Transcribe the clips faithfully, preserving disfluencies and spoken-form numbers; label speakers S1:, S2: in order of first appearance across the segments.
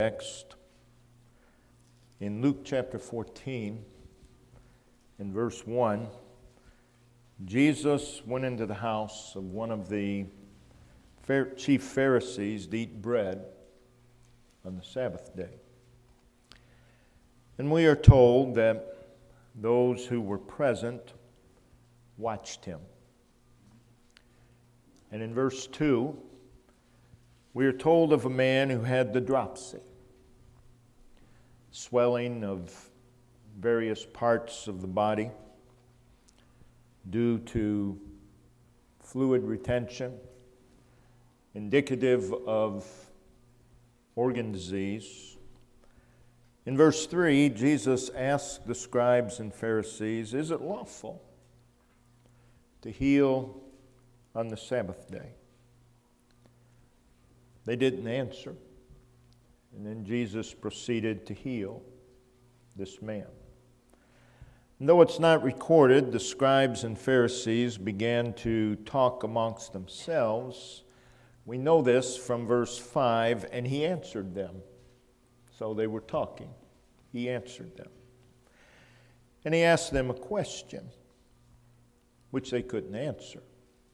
S1: Text in Luke chapter fourteen, in verse one, Jesus went into the house of one of the chief Pharisees to eat bread on the Sabbath day. And we are told that those who were present watched him. And in verse two, we are told of a man who had the dropsy, swelling of various parts of the body due to fluid retention, indicative of organ disease. In verse three, Jesus asked the scribes and Pharisees, "Is it lawful to heal on the Sabbath day?" They didn't answer. And then Jesus proceeded to heal this man. And though it's not recorded, the scribes and Pharisees began to talk amongst themselves. We know this from verse five, and he answered them. So they were talking. He answered them. And he asked them a question, which they couldn't answer.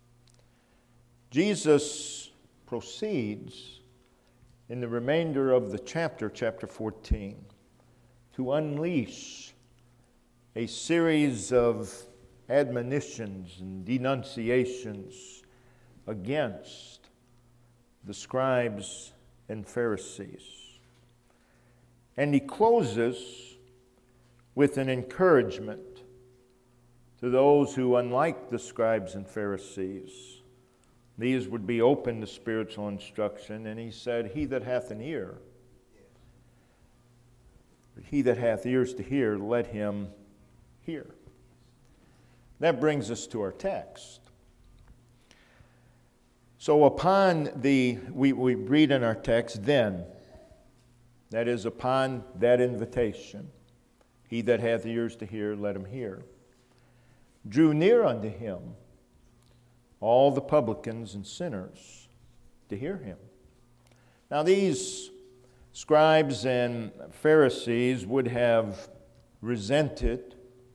S1: Jesus proceeds in the remainder of the chapter, chapter fourteen, to unleash a series of admonitions and denunciations against the scribes and Pharisees. And he closes with an encouragement to those who, unlike the scribes and Pharisees, these would be open to spiritual instruction. And he said, he that hath an ear, he that hath ears to hear, let him hear. That brings us to our text. So upon the, we, we read in our text, then, that is upon that invitation, he that hath ears to hear, let him hear, drew near unto him all the publicans and sinners to hear him. Now these scribes and Pharisees would have resented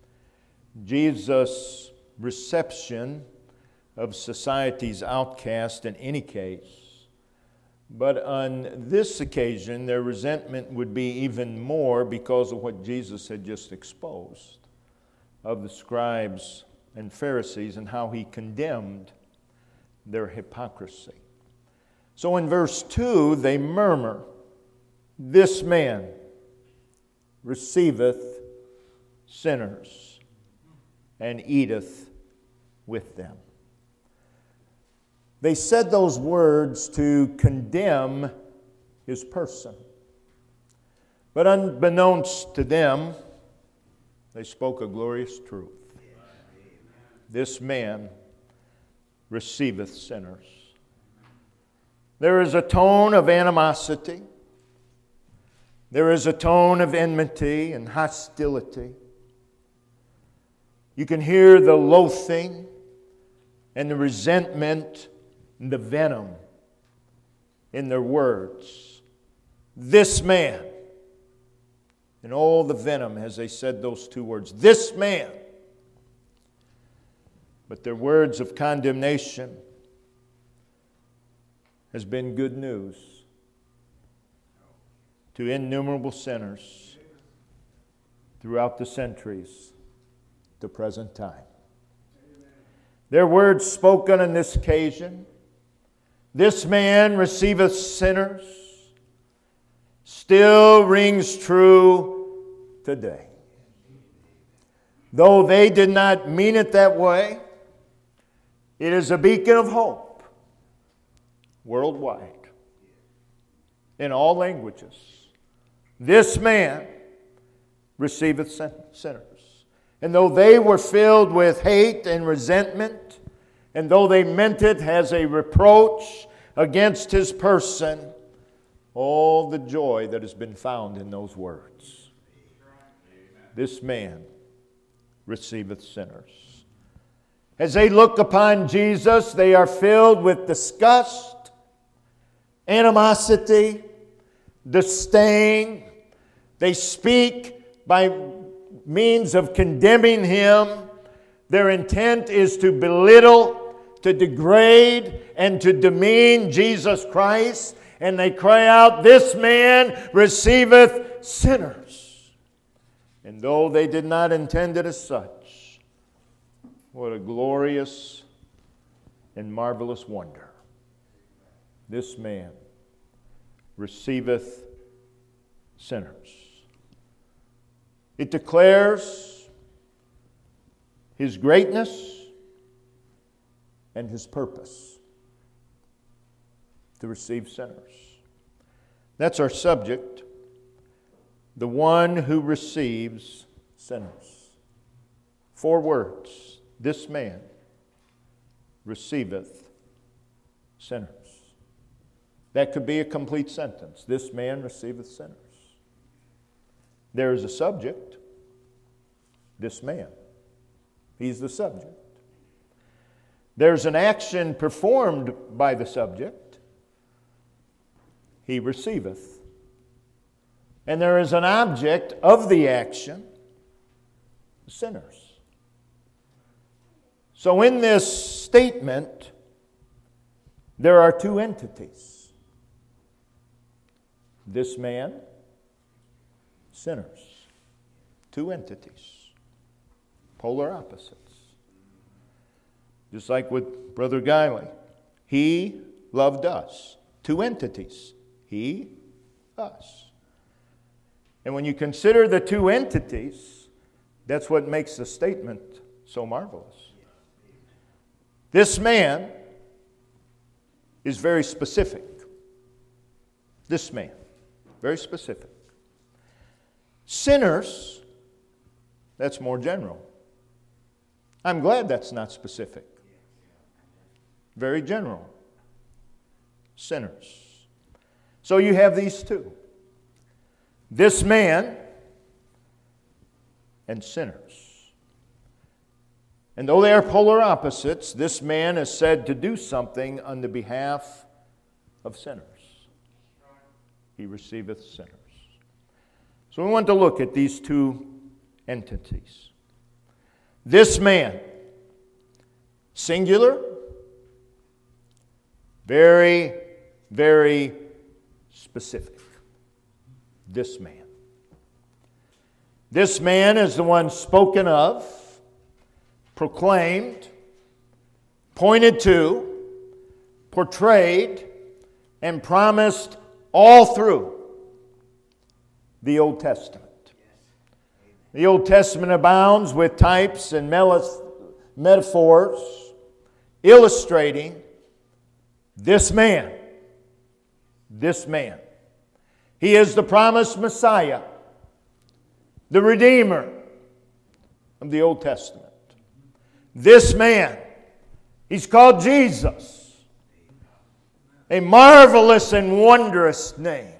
S1: Jesus' reception of society's outcast in any case. But on this occasion, their resentment would be even more because of what Jesus had just exposed of the scribes and Pharisees and how he condemned their hypocrisy. So in verse two, they murmur, "This man receiveth sinners and eateth with them." They said those words to condemn his person. But unbeknownst to them, they spoke a glorious truth. This man receiveth sinners. There is a tone of animosity. There is a tone of enmity and hostility. You can hear the loathing and the resentment and the venom in their words. This man. And all the venom as they said those two words. This man. But their words of condemnation has been good news to innumerable sinners throughout the centuries, the present time. Their words spoken on this occasion, "This man receiveth sinners," still rings true today. Though they did not mean it that way, it is a beacon of hope worldwide, in all languages. This man receiveth sinners. And though they were filled with hate and resentment, and though they meant it as a reproach against his person, all the joy that has been found in those words. This man receiveth sinners. As they look upon Jesus, they are filled with disgust, animosity, disdain. They speak by means of condemning Him. Their intent is to belittle, to degrade, and to demean Jesus Christ. And they cry out, "This man receiveth sinners." And though they did not intend it as such, what a glorious and marvelous wonder. This man receiveth sinners. It declares His greatness and His purpose to receive sinners. That's our subject. The one who receives sinners. Four words. This man receiveth sinners. That could be a complete sentence. This man receiveth sinners. There is a subject. This man. He's the subject. There's an action performed by the subject. He receiveth. And there is an object of the action. Sinners. So in this statement, there are two entities. This man, sinners. Two entities. Polar opposites. Just like with Brother Guiley. He loved us. Two entities. He, us. And when you consider the two entities, that's what makes the statement so marvelous. This man is very specific. This man, very specific. Sinners, that's more general. I'm glad that's not specific. Very general. Sinners. So you have these two. This man and sinners. And though they are polar opposites, this man is said to do something on the behalf of sinners. He receiveth sinners. So we want to look at these two entities. This man, singular, very, very specific. This man. This man is the one spoken of, proclaimed, pointed to, portrayed, and promised all through the Old Testament. The Old Testament abounds with types and metaphors illustrating this man. This man. He is the promised Messiah, the Redeemer of the Old Testament. This man, he's called Jesus. A marvelous and wondrous name.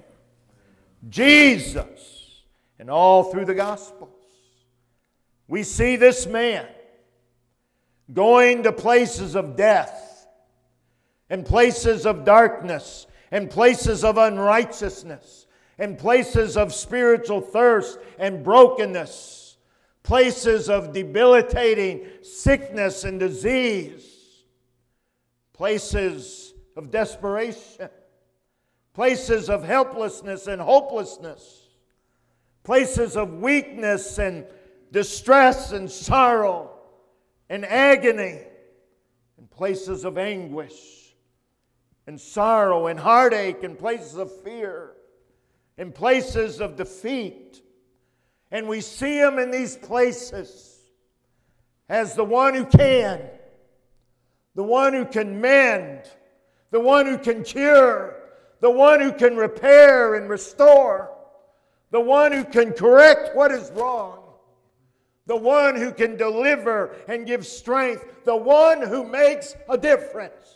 S1: Jesus. And all through the Gospels, we see this man going to places of death and places of darkness and places of unrighteousness and places of spiritual thirst and brokenness, places of debilitating sickness and disease, places of desperation, places of helplessness and hopelessness, places of weakness and distress and sorrow and agony, and places of anguish and sorrow and heartache and places of fear and places of defeat. And we see Him in these places as the one who can, the one who can mend, the one who can cure, the one who can repair and restore, the one who can correct what is wrong, the one who can deliver and give strength, the one who makes a difference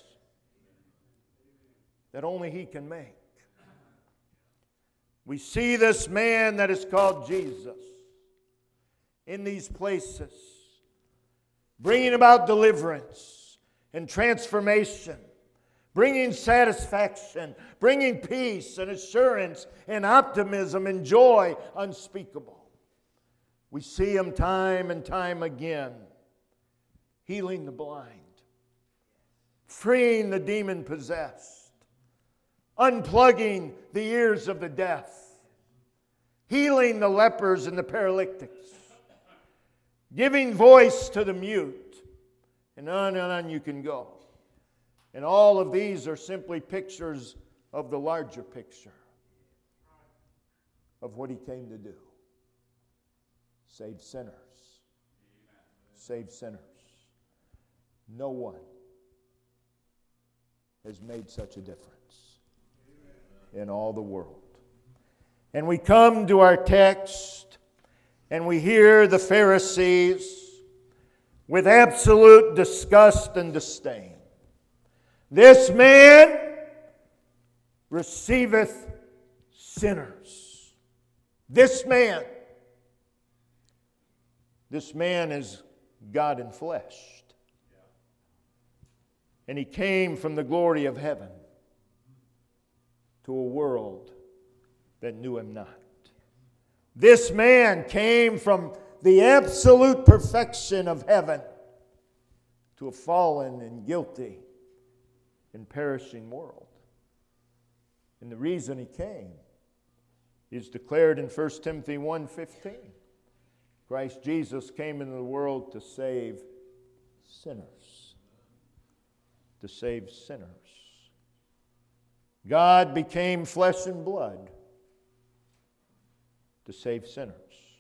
S1: that only He can make. We see this man that is called Jesus in these places, bringing about deliverance and transformation, bringing satisfaction, bringing peace and assurance and optimism and joy unspeakable. We see Him time and time again, healing the blind, freeing the demon-possessed, unplugging the ears of the deaf, healing the lepers and the paralytics, giving voice to the mute, and on and on you can go. And all of these are simply pictures of the larger picture of what He came to do. Save sinners. Save sinners. No one has made such a difference in all the world. And we come to our text and we hear the Pharisees with absolute disgust and disdain. This man receiveth sinners. This man. This man is God in flesh. And He came from the glory of heaven to a world that knew Him not. This man came from the absolute perfection of heaven to a fallen and guilty and perishing world. And the reason He came is declared in First Timothy one fifteen. Christ Jesus came into the world to save sinners. To save sinners. God became flesh and blood to save sinners.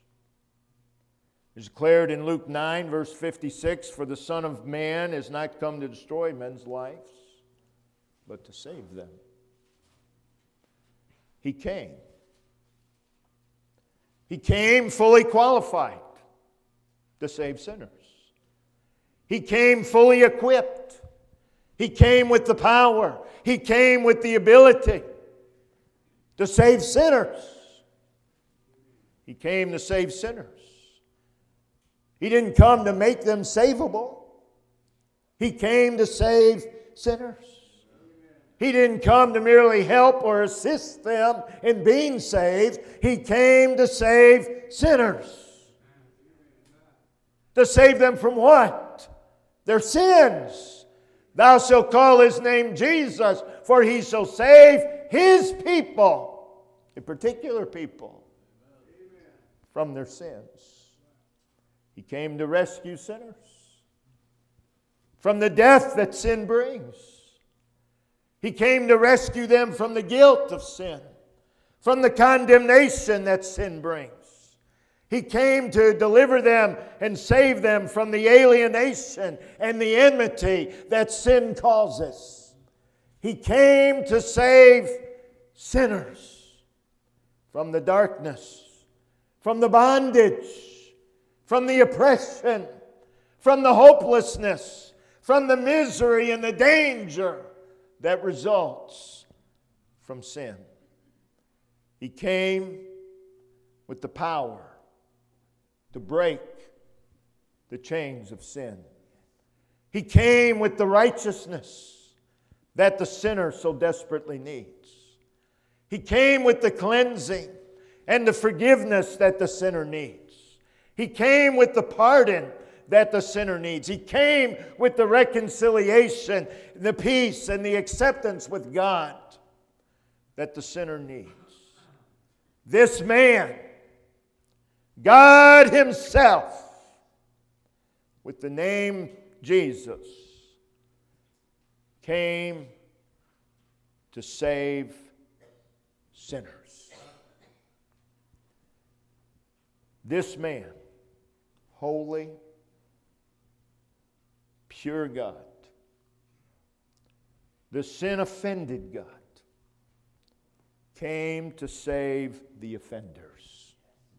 S1: It's declared in Luke nine, verse fifty-six, for the Son of Man is not come to destroy men's lives, but to save them. He came. He came fully qualified to save sinners. He came fully equipped. He came with the power. He came with the ability to save sinners. He came to save sinners. He didn't come to make them savable. He came to save sinners. He didn't come to merely help or assist them in being saved. He came to save sinners. To save them from what? Their sins. Thou shalt call His name Jesus, for He shall save His people, a particular people, from their sins. He came to rescue sinners from the death that sin brings. He came to rescue them from the guilt of sin, from the condemnation that sin brings. He came to deliver them and save them from the alienation and the enmity that sin causes. He came to save sinners from the darkness, from the bondage, from the oppression, from the hopelessness, from the misery and the danger that results from sin. He came with the power to break the chains of sin. He came with the righteousness that the sinner so desperately needs. He came with the cleansing and the forgiveness that the sinner needs. He came with the pardon that the sinner needs. He came with the reconciliation, the peace, and the acceptance with God that the sinner needs. This man, God Himself, with the name Jesus, came to save sinners. This man, holy, pure God, the sin-offended God, came to save the offenders,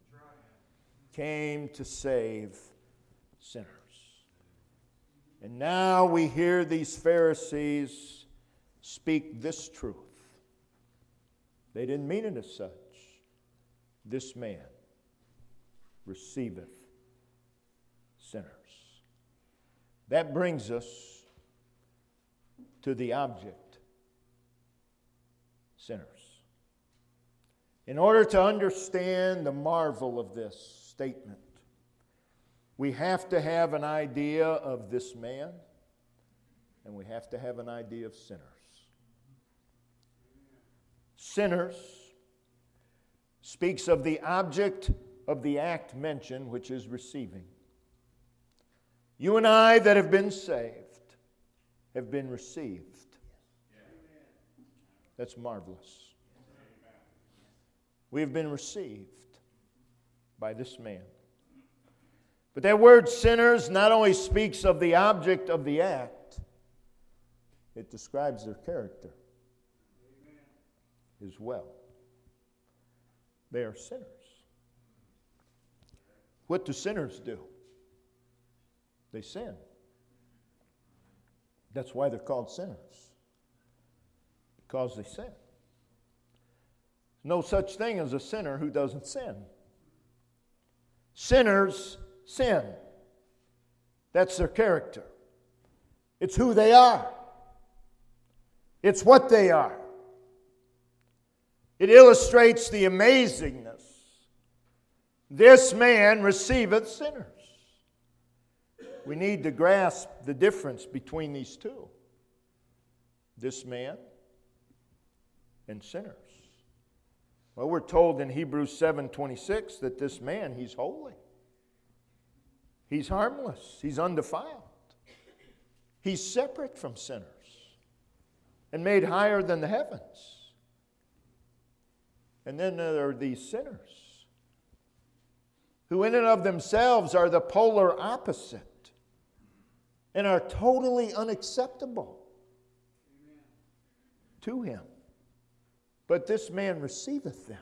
S1: came to save sinners. And now we hear these Pharisees speak this truth. They didn't mean it as such. This man receiveth sinners. That brings us to the object sinners. In order to understand the marvel of this statement, we have to have an idea of this man, and we have to have an idea of sinners. Sinners speaks of the object of the act mentioned, which is receiving. You and I that have been saved have been received. That's marvelous. We have been received by this man. But that word sinners not only speaks of the object of the act, it describes their character as well. They are sinners. What do sinners do? They sin. That's why they're called sinners. Because they sin. No such thing as a sinner who doesn't sin. Sinners sin. That's their character. It's who they are. It's what they are. It illustrates the amazingness. This man receiveth sinners. We need to grasp the difference between these two. This man and sinners. Well, we're told in Hebrews seven twenty-six that this man, he's holy. He's harmless. He's undefiled. He's separate from sinners and made higher than the heavens. And then there are these sinners who in and of themselves are the polar opposite and are totally unacceptable to him. But this man receiveth them.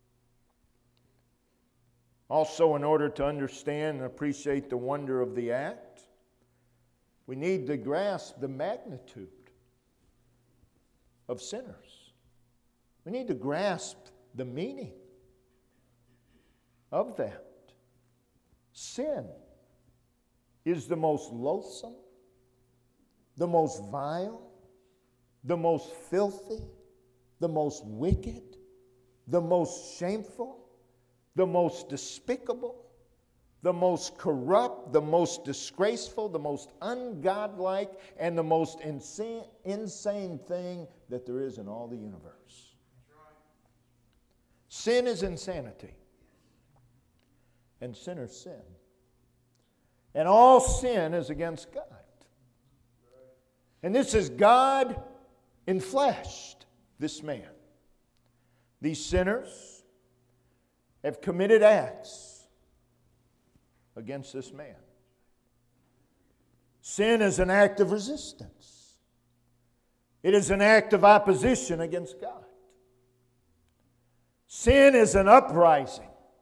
S1: Also, in order to understand and appreciate the wonder of the act, we need to grasp the magnitude of sinners. We need to grasp the meaning of that. Sin is the most loathsome, the most vile, the most filthy, the most wicked, the most shameful, the most despicable, the most corrupt, the most disgraceful, the most ungodlike, and the most insane, insane thing that there is in all the universe. Sin is insanity. And sinners sin. And all sin is against God. And this is God enfleshed, this man. These sinners have committed acts against this man. Sin is an act of resistance. It is an act of opposition against God. Sin is an uprising.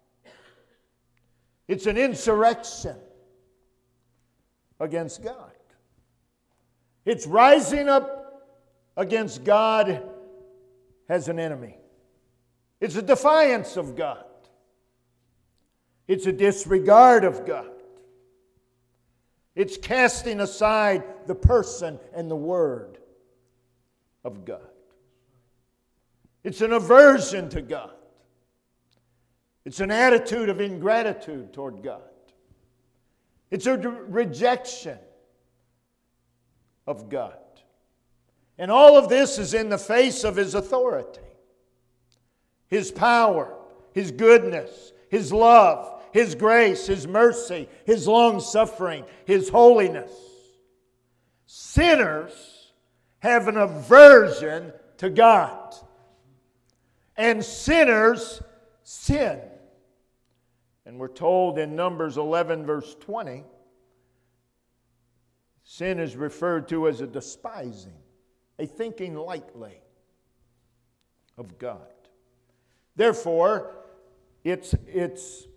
S1: It's an insurrection against God. It's rising up against God as an enemy. It's a defiance of God. It's a disregard of God. It's casting aside the person and the word of God. It's an aversion to God. It's an attitude of ingratitude toward God. It's a rejection of God. And all of this is in the face of His authority, His power, His goodness, His love, His grace, His mercy, His long-suffering, His holiness. Sinners have an aversion to God. And sinners sin. And we're told in Numbers eleven, verse twenty, sin is referred to as a despising, a thinking lightly of God. Therefore, it's, it's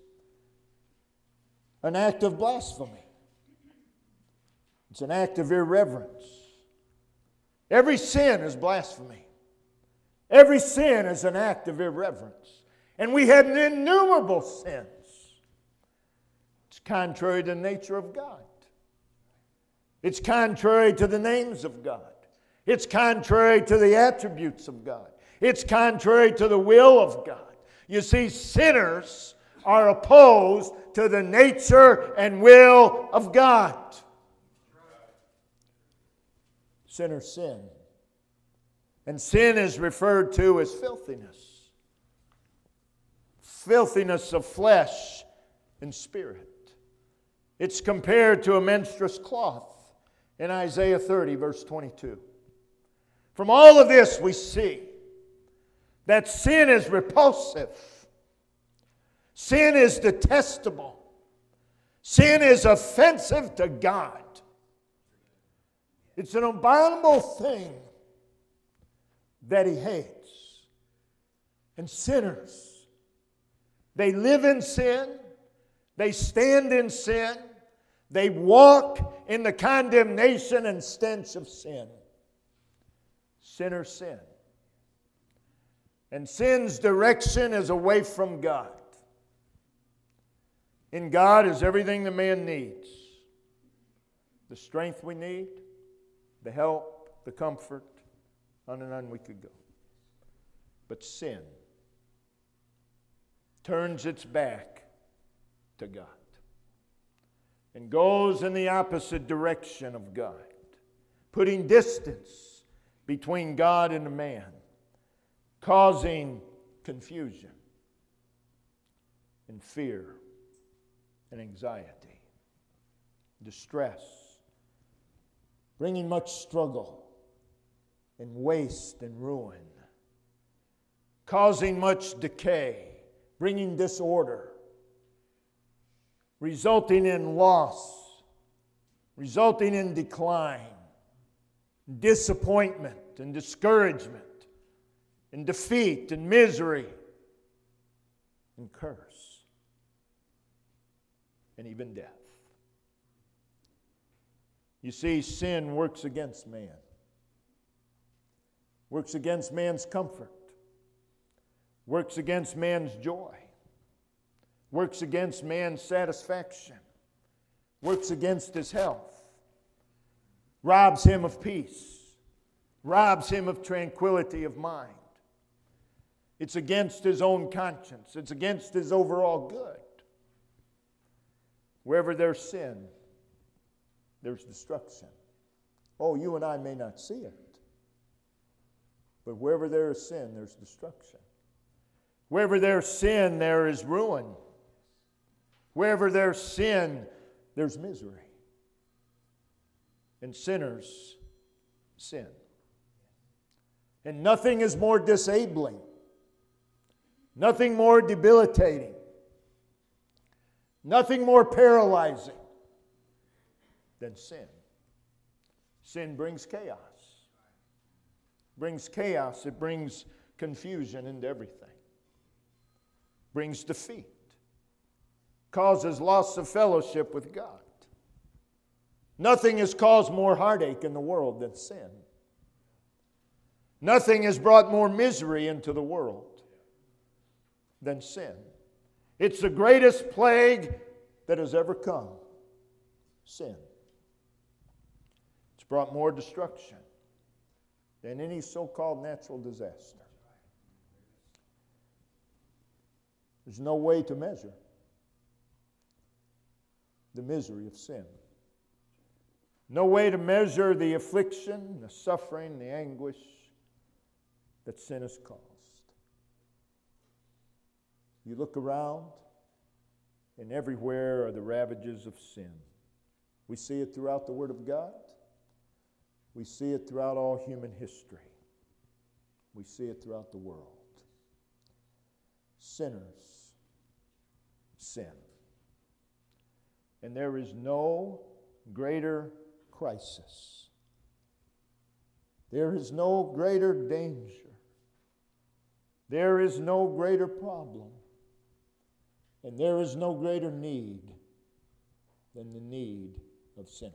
S1: an act of blasphemy. It's an act of irreverence. Every sin is blasphemy. Every sin is an act of irreverence. And we have innumerable sins. It's contrary to the nature of God. It's contrary to the names of God. It's contrary to the attributes of God. It's contrary to the will of God. You see, sinners are opposed to the nature and will of God. Sinners sin. And sin is referred to as filthiness. Filthiness of flesh and spirit. It's compared to a menstruous cloth in Isaiah thirty, verse twenty-two. From all of this we see that sin is repulsive. Sin is detestable. Sin is offensive to God. It's an abominable thing that He hates. And sinners, they live in sin, they stand in sin, they walk in the condemnation and stench of sin. Sinners sin. And sin's direction is away from God. In God is everything the man needs. The strength we need, the help, the comfort, on and on we could go. But sin turns its back to God and goes in the opposite direction of God, putting distance between God and man, causing confusion and fear and anxiety, distress, bringing much struggle and waste and ruin, causing much decay, bringing disorder, resulting in loss, resulting in decline, disappointment and discouragement, and defeat and misery and curse and even death. You see, sin works against man. Works against man's comfort. Works against man's joy. Works against man's satisfaction. Works against his health. Robs him of peace. Robs him of tranquility of mind. It's against his own conscience. It's against his overall good. Wherever there's sin, there's destruction. Oh, you and I may not see it. But wherever there is sin, there's destruction. Wherever there's sin, there is ruin. Wherever there's sin, there's misery. And sinners sin. And nothing is more disabling, nothing more debilitating, nothing more paralyzing than sin. Sin brings chaos. Brings chaos. It brings confusion into everything. Brings defeat. Causes loss of fellowship with God. Nothing has caused more heartache in the world than sin. Nothing has brought more misery into the world than sin. It's the greatest plague that has ever come. Sin. It's brought more destruction than any so-called natural disaster. There's no way to measure the misery of sin. No way to measure the affliction, the suffering, the anguish that sin has caused. You look around, and everywhere are the ravages of sin. We see it throughout the Word of God. We see it throughout all human history. We see it throughout the world. Sinners sin. And there is no greater crisis. There is no greater danger. There is no greater problem. And there is no greater need than the need of sinners.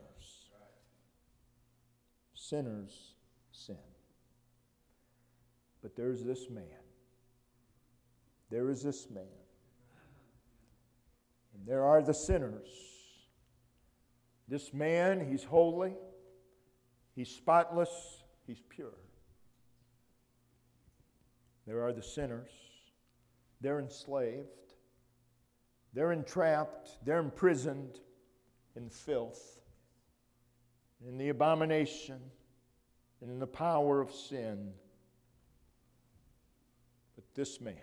S1: Sinners sin. But there's this man. There is this man. And there are the sinners. This man, he's holy, he's spotless, he's pure. There are the sinners. They're enslaved. They're entrapped. They're imprisoned in filth, in the abomination, and in the power of sin. But this man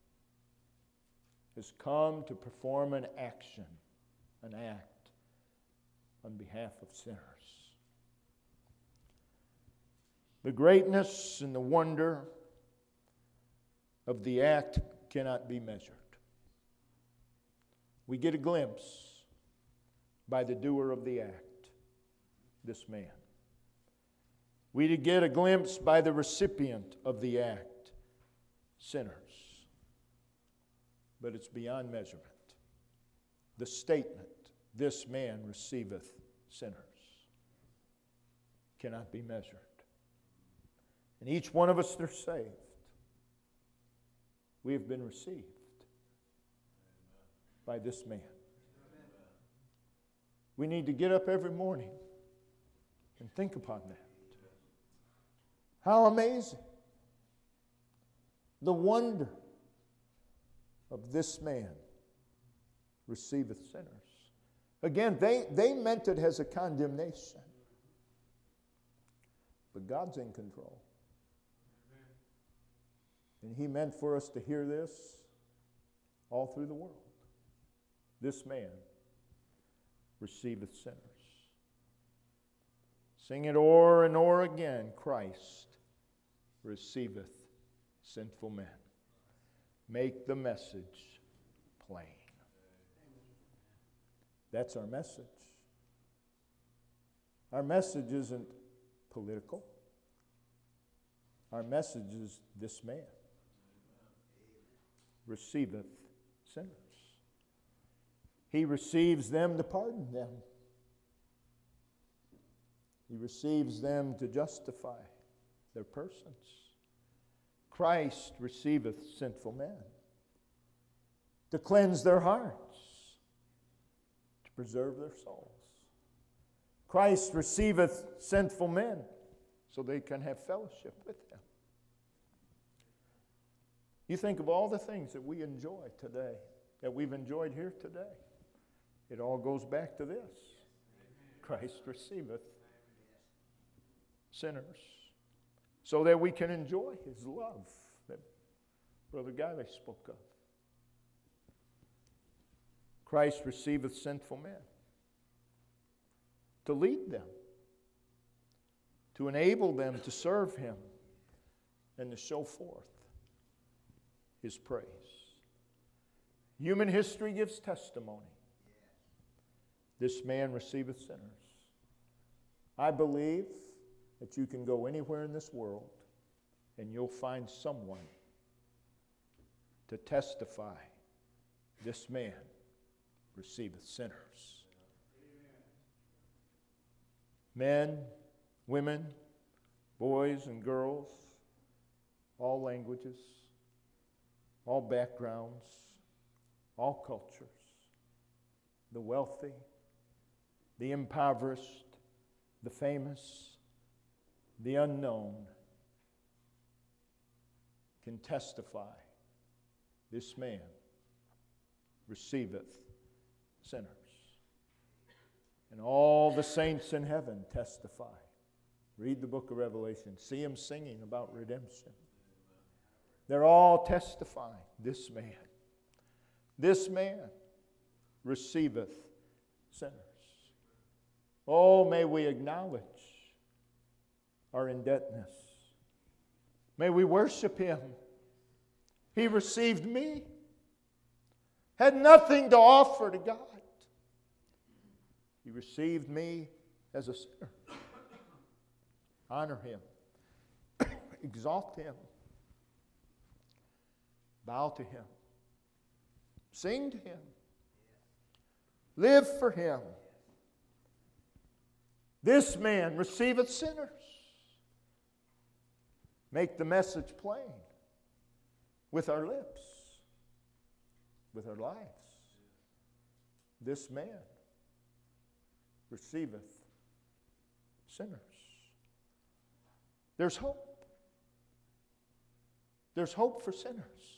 S1: has come to perform an action, an act on behalf of sinners. The greatness and the wonder of the act cannot be measured. We get a glimpse by the doer of the act, this man. We get a glimpse by the recipient of the act, sinners. But it's beyond measurement. The statement, this man receiveth sinners, cannot be measured. And each one of us that are saved, we have been received by this man. We need to get up every morning and think upon that. How amazing. The wonder of this man receiveth sinners. Again, they, they meant it as a condemnation. But God's in control. And He meant for us to hear this all through the world. This man receiveth sinners. Sing it o'er and o'er again. Christ receiveth sinful men. Make the message plain. That's our message. Our message isn't political. Our message is this man receiveth sinners. He receives them to pardon them. He receives them to justify their persons. Christ receiveth sinful men to cleanse their hearts, to preserve their souls. Christ receiveth sinful men so they can have fellowship with Him. You think of all the things that we enjoy today, that we've enjoyed here today. It all goes back to this. Christ receiveth sinners so that we can enjoy His love that Brother Guiley spoke of. Christ receiveth sinful men to lead them, to enable them to serve Him, and to show forth His praise. Human history gives testimony. This man receiveth sinners. I believe that you can go anywhere in this world and you'll find someone to testify, this man receiveth sinners. Men, women, boys and girls, all languages, all backgrounds, all cultures, the wealthy, the impoverished, the famous, the unknown, can testify, this man receiveth sinners. And all the saints in heaven testify. Read the book of Revelation. See them singing about redemption. They're all testifying, this man, this man receiveth sinners. Oh, may we acknowledge our indebtedness. May we worship Him. He received me. Had nothing to offer to God. He received me as a sinner. Honor Him. Exalt Him. Bow to Him. Sing to Him. Live for Him. This man receiveth sinners. Make the message plain with our lips, with our lives. This man receiveth sinners. There's hope. There's hope for sinners.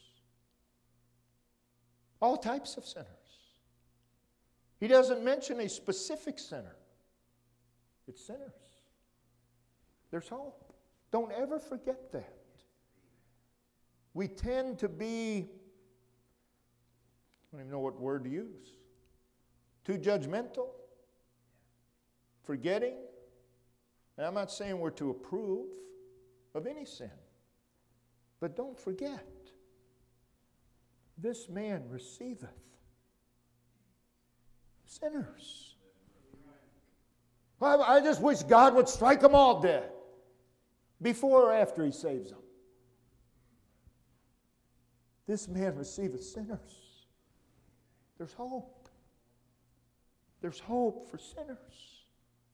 S1: All types of sinners. He doesn't mention a specific sinner. It's sinners. There's hope. Don't ever forget that. We tend to be, I don't even know what word to use, too judgmental, forgetting. And I'm not saying we're to approve of any sin. But don't forget, this man receiveth sinners. I, I just wish God would strike them all dead. Before or after he saves them. This man receiveth sinners. There's hope. There's hope for sinners.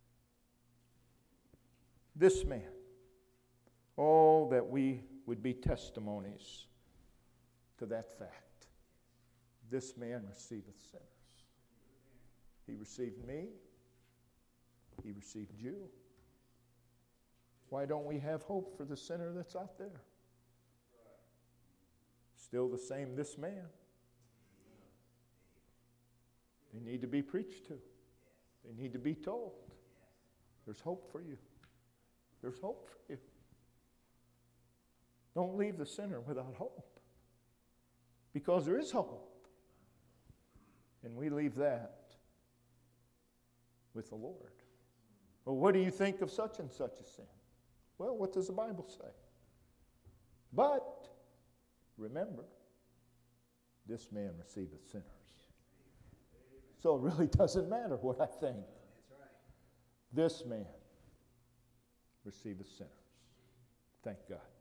S1: This man. Oh, that we would be testimonies to that fact. This man receiveth sinners. He received me. He received you. Why don't we have hope for the sinner that's out there? Still the same, this man. They need to be preached to. They need to be told. There's hope for you. There's hope for you. Don't leave the sinner without hope. Because there is hope. And we leave that with the Lord. Well, what do you think of such and such a sin? Well, what does the Bible say? But, remember, this man receiveth sinners. So it really doesn't matter what I think. This man receiveth sinners. Thank God.